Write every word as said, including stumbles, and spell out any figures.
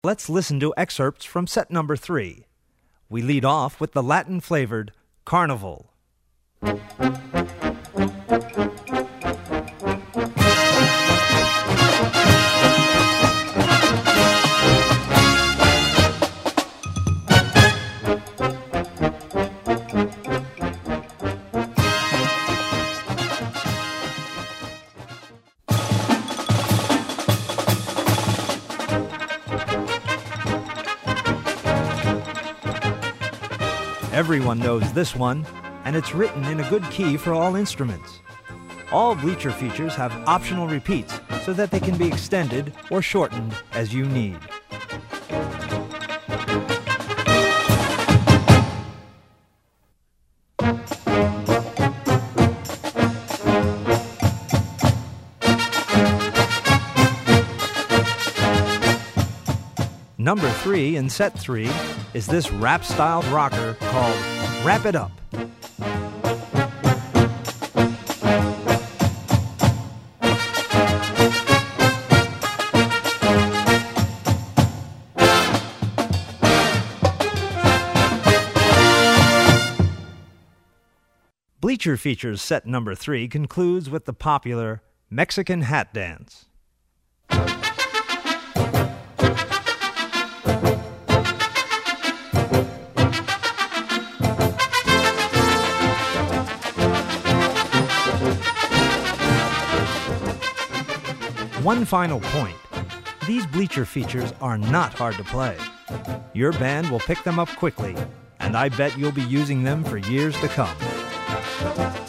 Let's listen to excerpts from set number three. We lead off with the Latin-flavored Carnival. Everyone knows this one, and it's written in a good key for all instruments. All Bleacher features have optional repeats so that they can be extended or shortened as you need. Number three in set three is this rap-styled rocker called Wrap It Up. Bleacher features set number three concludes with the popular Mexican Hat Dance. One final point. These Bleacher features are not hard to play. Your band will pick them up quickly, and I bet you'll be using them for years to come.